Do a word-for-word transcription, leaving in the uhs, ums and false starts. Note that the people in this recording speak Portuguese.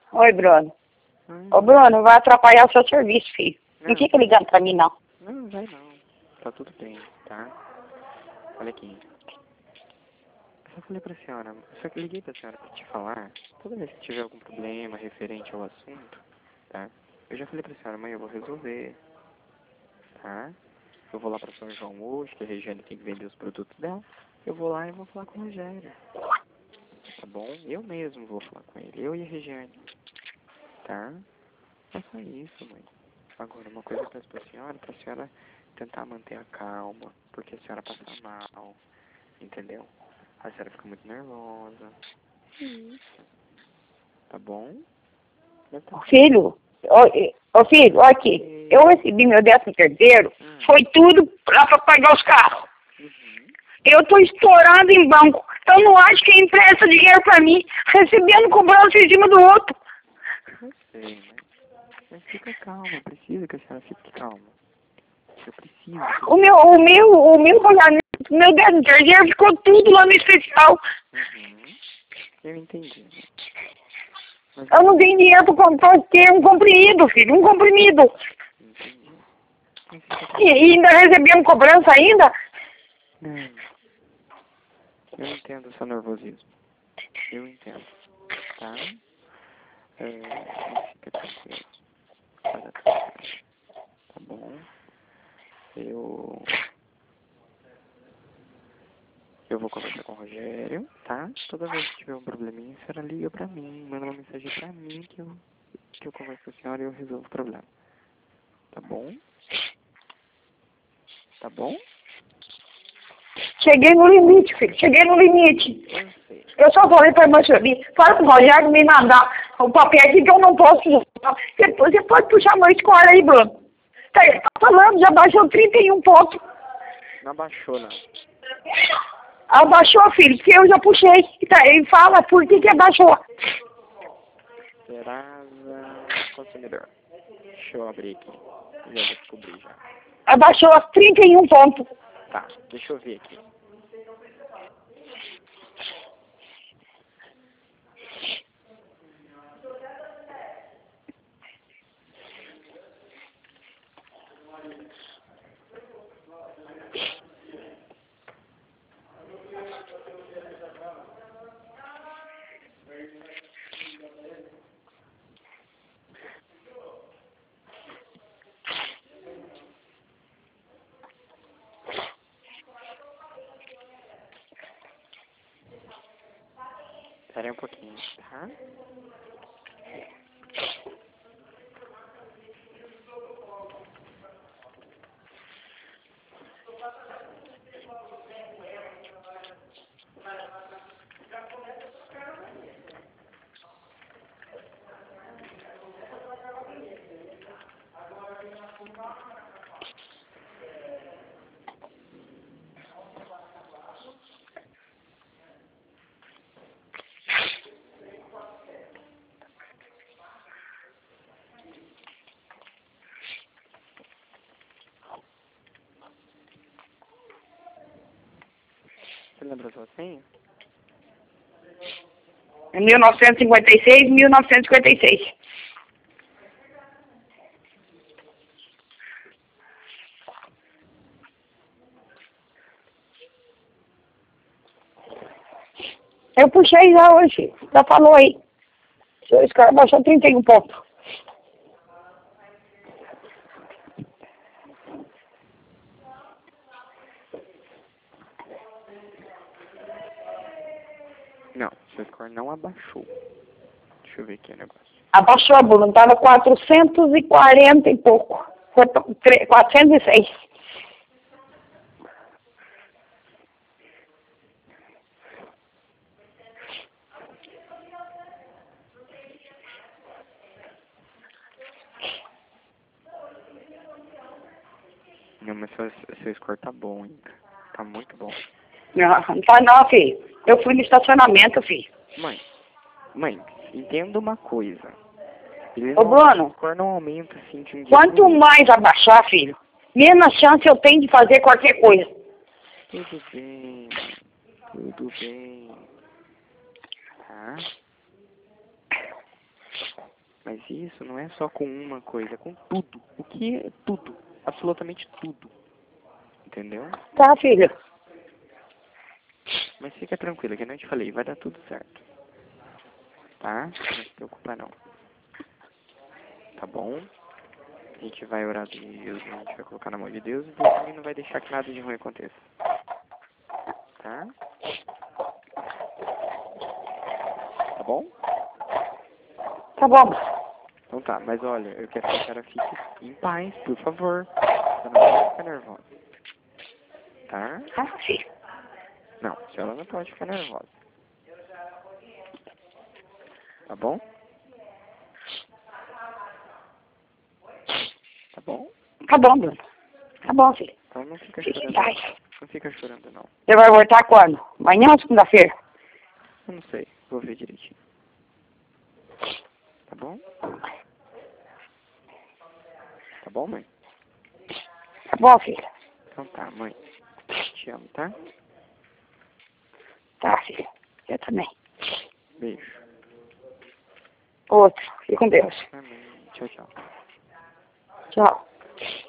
Oi, Bruno. Hum. Ô, Bruno, vai atrapalhar o seu serviço, filho. Não, não fica ligando pra mim, não. Não, vai não. Tá tudo bem, tá? Olha aqui. Eu só falei pra senhora, eu só liguei pra senhora pra te falar, toda vez que tiver algum problema referente ao assunto, tá? Eu já falei pra senhora, mãe, eu vou resolver, tá? Eu vou lá pra São João hoje, que a Regiane tem que vender os produtos dela. Eu vou lá e vou falar com o Rogério. Tá bom? Eu mesmo vou falar com ele. Eu e a Regiane. Tá? É só isso, mãe. Agora, uma coisa que eu peço pra senhora, pra senhora tentar manter a calma, porque a senhora passa mal, entendeu? A senhora fica muito nervosa. Isso. Tá bom? Tá filho, ô, ô filho, olha aqui. Eu recebi meu décimo terceiro, hum. foi tudo lá pra pagar os carros. Uhum. Eu tô estourando em banco. Eu não acho que empresta dinheiro pra mim, recebendo cobrança em cima do outro. Eu sei, mas, mas fica calma, precisa que a senhora fique calma. Eu preciso. O meu, o meu, o meu pagamento, meu décimo terceiro ficou tudo lá no especial. Uhum. Eu entendi. Mas eu não tenho dinheiro pra ter um comprimido, filho, um comprimido. Entendi. E, e ainda recebendo cobrança ainda? Não. Eu entendo o seu nervosismo. Eu entendo. Tá? É, mas fica tranquilo. Vai dar tudo certo. Tá bom? Eu... Eu vou conversar com o Rogério, tá? Toda vez que tiver um probleminha, a senhora liga pra mim, manda uma mensagem pra mim que eu, que eu converso com a senhora e eu resolvo o problema. Tá bom? Tá bom? Cheguei no limite, filho. Cheguei no limite. Eu sei. Eu só falei pra irmã Sueli, fala pro Rogério me mandar o papel aqui que eu não posso usar. Você, você pode puxar meu score aí, Bruno. Tá, tá falando, já baixou trinta e um pontos. Não abaixou, não. Abaixou, filho, porque eu já puxei. Tá, ele fala por que que abaixou. Serasa Consumidor. Deixa eu abrir aqui. Já vou descobrir já. Abaixou trinta e um pontos. Tá, deixa eu ver aqui. Espera aí um pouquinho, tá? Você lembra sua senha? É mil novecentos e cinquenta e seis, mil novecentos e cinquenta e seis. Eu puxei já hoje, já falou aí. Esse cara baixou trinta e um pontos. Não, seu score não abaixou. Deixa eu ver aqui o negócio. Abaixou, Bruno, estava quatrocentos e quarenta e pouco. quatrocentos e seis. Não, mas seu, seu score tá bom ainda. Tá muito bom. Não, não tá não, filho. Eu fui no estacionamento, filho. Mãe, mãe, entenda uma coisa. Ele Ô, não, Bruno, o score não aumenta assim de um dia quanto pro outro. mais abaixar, filho, menos chance eu tenho de fazer qualquer coisa. Tudo bem, mãe. Tudo bem. Tá? Mas isso não é só com uma coisa, é com tudo. O que é tudo? Absolutamente tudo. Entendeu? Tá, filho. Mas fica tranquila, que eu não te falei, vai dar tudo certo. Tá? Não se preocupa não. Tá bom? A gente vai orar a Deus, a gente vai colocar na mão de Deus e Deus também não vai deixar que nada de ruim aconteça. Tá? Tá bom? Tá bom. Então tá, mas olha, eu quero que a senhora fique em paz, por favor. Você não pode ficar nervosa. Tá? Tá, filho. Não, a senhora não pode ficar nervosa. Tá bom? Tá bom? Tá bom, Bruno. Tá bom, filho. Então não fica Fique em chorando. paz. Não fica chorando não. Você vai voltar quando? Amanhã ou segunda-feira? Eu não sei, vou ver direitinho. Tá bom? Tá bom, mãe? Tá bom, filho. Então tá, mãe. Te amo, tá? Tá, filho. Eu também. Beijo. Outro. Fique com Deus. Amém. Tchau, tchau. Tchau.